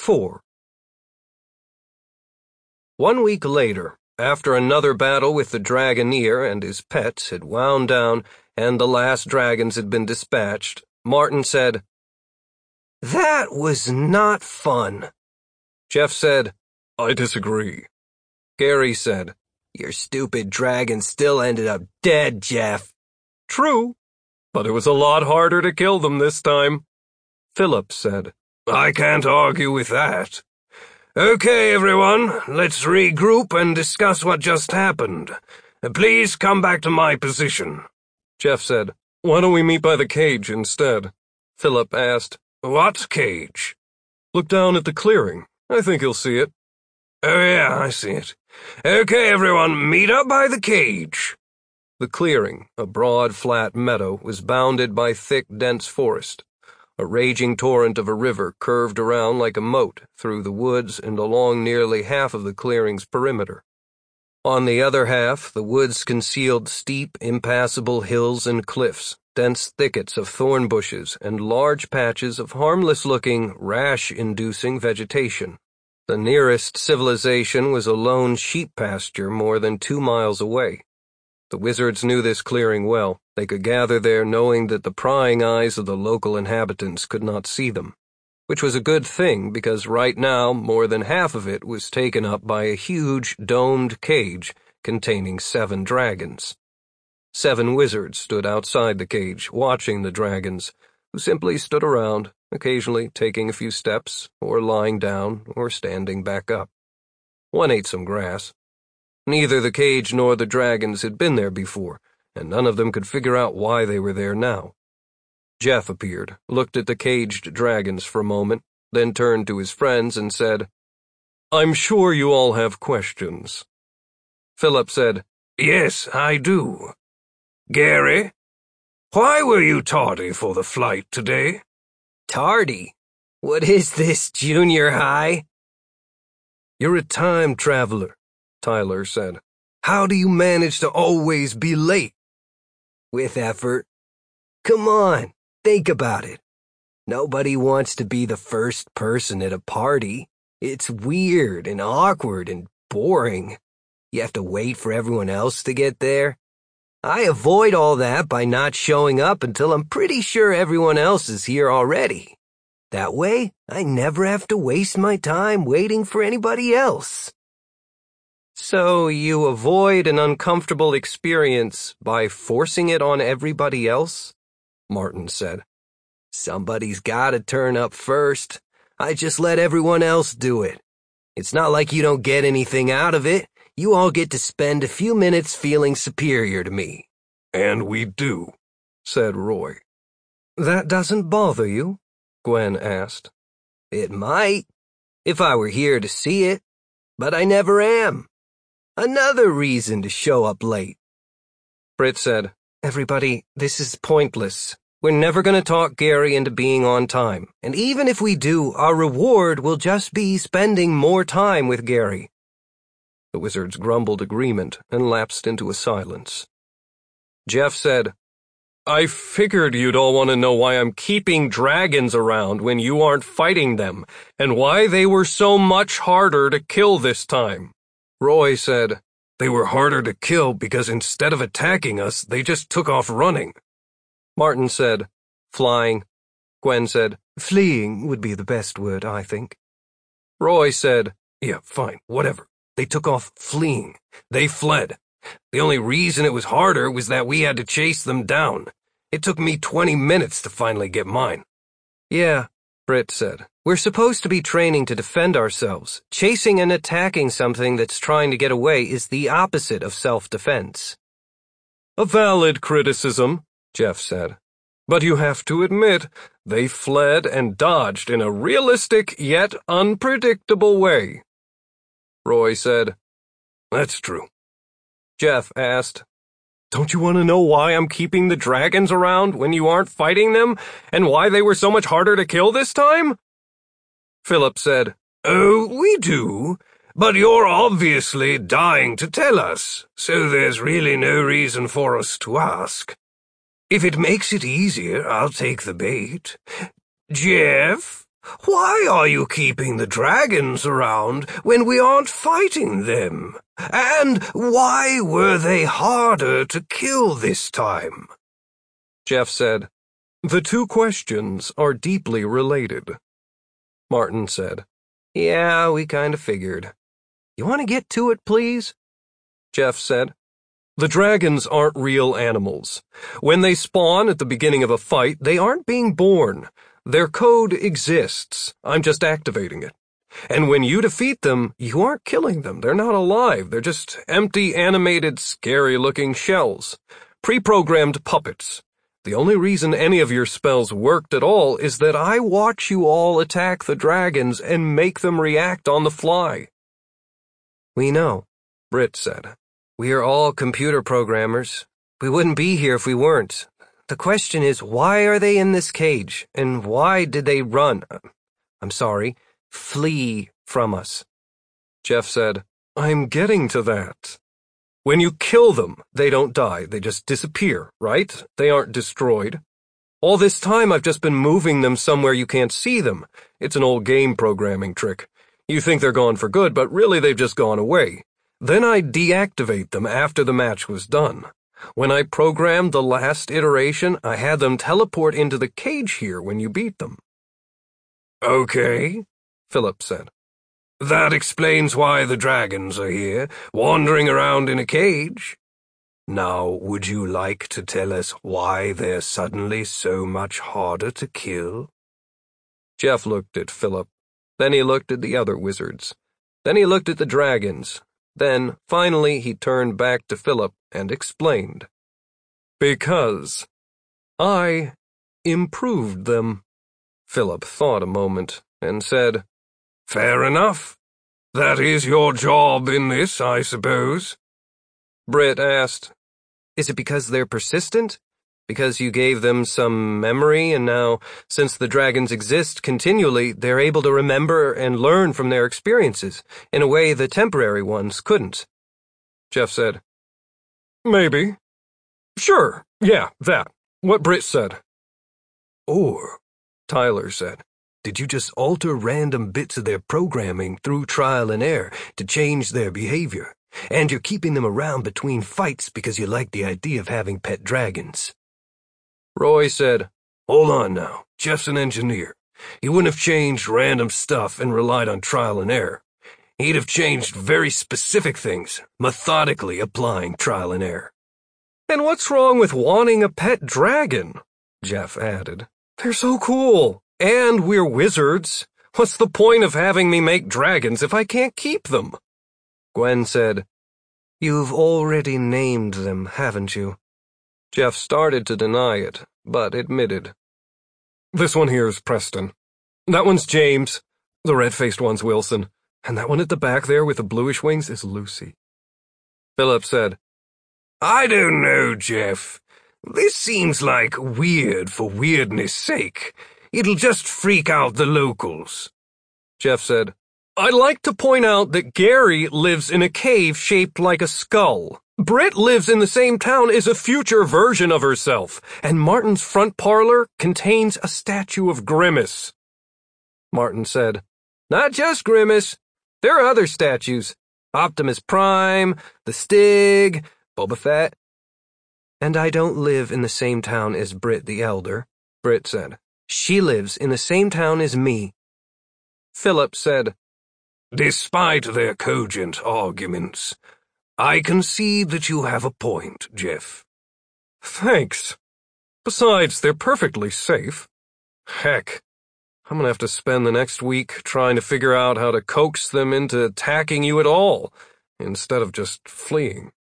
4. 1 week later, after another battle with the Dragoneer and his pets had wound down and the last dragons had been dispatched, Martin said, "That was not fun." Jeff said, "I disagree." Gary said, "Your stupid dragon still ended up dead, Jeff." "True, but it was a lot harder to kill them this time." Philip said, "I can't argue with that. Okay, everyone, let's regroup and discuss what just happened. Please come back to my position." Jeff said, "Why don't we meet by the cage instead?" Philip asked, "What cage?" "Look down at the clearing. I think you'll see it." "Oh yeah, I see it. Okay, everyone, meet up by the cage." The clearing, a broad, flat meadow, was bounded by thick, dense forest. A raging torrent of a river curved around like a moat through the woods and along nearly half of the clearing's perimeter. On the other half, the woods concealed steep, impassable hills and cliffs, dense thickets of thorn bushes, and large patches of harmless-looking, rash-inducing vegetation. The nearest civilization was a lone sheep pasture more than 2 miles away. The wizards knew this clearing well. They could gather there knowing that the prying eyes of the local inhabitants could not see them, which was a good thing because right now more than half of it was taken up by a huge domed cage containing 7 dragons. 7 wizards stood outside the cage watching the dragons, who simply stood around, occasionally taking a few steps, or lying down, or standing back up. One ate some grass. Neither the cage nor the dragons had been there before, and none of them could figure out why they were there now. Jeff appeared, looked at the caged dragons for a moment, then turned to his friends and said, "I'm sure you all have questions." Philip said, "Yes, I do. Gary, why were you tardy for the flight today?" "Tardy? What is this, junior high?" "You're a time traveler," Tyler said. "How do you manage to always be late?" "With effort. Come on, think about it. Nobody wants to be the first person at a party. It's weird and awkward and boring. You have to wait for everyone else to get there. I avoid all that by not showing up until I'm pretty sure everyone else is here already. That way, I never have to waste my time waiting for anybody else." "So you avoid an uncomfortable experience by forcing it on everybody else?" Martin said. "Somebody's gotta turn up first. I just let everyone else do it. It's not like you don't get anything out of it. You all get to spend a few minutes feeling superior to me." "And we do," said Roy. "That doesn't bother you?" Gwen asked. "It might, if I were here to see it, but I never am. Another reason to show up late." Britt said, "Everybody, this is pointless. We're never going to talk Gary into being on time, and even if we do, our reward will just be spending more time with Gary." The wizards grumbled agreement and lapsed into a silence. Jeff said, "I figured you'd all want to know why I'm keeping dragons around when you aren't fighting them, and why they were so much harder to kill this time." Roy said, "They were harder to kill because instead of attacking us, they just took off running." Martin said, "Flying." Gwen said, "Fleeing would be the best word, I think." Roy said, "Yeah, fine, whatever. They took off fleeing. They fled. The only reason it was harder was that we had to chase them down. It took me 20 minutes to finally get mine." "Yeah," Britt said. "We're supposed to be training to defend ourselves. Chasing and attacking something that's trying to get away is the opposite of self-defense." "A valid criticism," Jeff said. "But you have to admit, they fled and dodged in a realistic yet unpredictable way." Roy said, "That's true." Jeff asked, "Don't you want to know why I'm keeping the dragons around when you aren't fighting them, and why they were so much harder to kill this time?" Philip said, "Oh, we do, but you're obviously dying to tell us, so there's really no reason for us to ask. If it makes it easier, I'll take the bait. Jeff, Why are you keeping the dragons around when we aren't fighting them? And why were they harder to kill this time? Jeff said, "The two questions are deeply related." Martin said, "Yeah, we kind of figured. You want to get to it, please?" Jeff said, "The dragons aren't real animals. When they spawn at the beginning of a fight, they aren't being born. Their code exists. I'm just activating it. And when you defeat them, you aren't killing them. They're not alive. They're just empty, animated, scary-looking shells. Pre-programmed puppets. The only reason any of your spells worked at all is that I watch you all attack the dragons and make them react on the fly." "We know," Britt said. "We are all computer programmers. We wouldn't be here if we weren't. The question is, why are they in this cage, and why did they flee from us?" Jeff said, "I'm getting to that. When you kill them, they don't die, they just disappear, right? They aren't destroyed. All this time I've just been moving them somewhere you can't see them. It's an old game programming trick. You think they're gone for good, but really they've just gone away. Then I deactivate them after the match was done. When I programmed the last iteration, I had them teleport into the cage here when you beat them." "Okay," Philip said. "That explains why the dragons are here, wandering around in a cage. Now, would you like to tell us why they're suddenly so much harder to kill?" Jeff looked at Philip. Then he looked at the other wizards. Then he looked at the dragons. Then, finally, he turned back to Philip and explained. "Because I improved them." Philip thought a moment and said, "Fair enough. That is your job in this, I suppose." Britt asked, "Is it because they're persistent? Because you gave them some memory, and now, since the dragons exist continually, they're able to remember and learn from their experiences in a way the temporary ones couldn't?" Jeff said, "Maybe. Sure, yeah, that. What Britt said." "Or," Tyler said, "did you just alter random bits of their programming through trial and error to change their behavior, and you're keeping them around between fights because you like the idea of having pet dragons?" Roy said, "Hold on now. Jeff's an engineer. He wouldn't have changed random stuff and relied on trial and error. He'd have changed very specific things, methodically applying trial and error." "And what's wrong with wanting a pet dragon?" Jeff added. "They're so cool. And we're wizards. What's the point of having me make dragons if I can't keep them?" Gwen said, "You've already named them, haven't you?" Jeff started to deny it, but admitted. "This one here's Preston. That one's James. The red-faced one's Wilson. And that one at the back there with the bluish wings is Lucy." Philip said, "I don't know, Jeff. This seems like weird for weirdness' sake. It'll just freak out the locals." Jeff said, "I'd like to point out that Gary lives in a cave shaped like a skull. Britt lives in the same town as a future version of herself, and Martin's front parlor contains a statue of Grimace." Martin said, "Not just Grimace. There are other statues. Optimus Prime, the Stig, Boba Fett." "And I don't live in the same town as Britt the Elder," Britt said. "She lives in the same town as me." Philip said, "Despite their cogent arguments, I concede that you have a point, Jeff." "Thanks. Besides, they're perfectly safe. Heck, I'm gonna have to spend the next week trying to figure out how to coax them into attacking you at all, instead of just fleeing."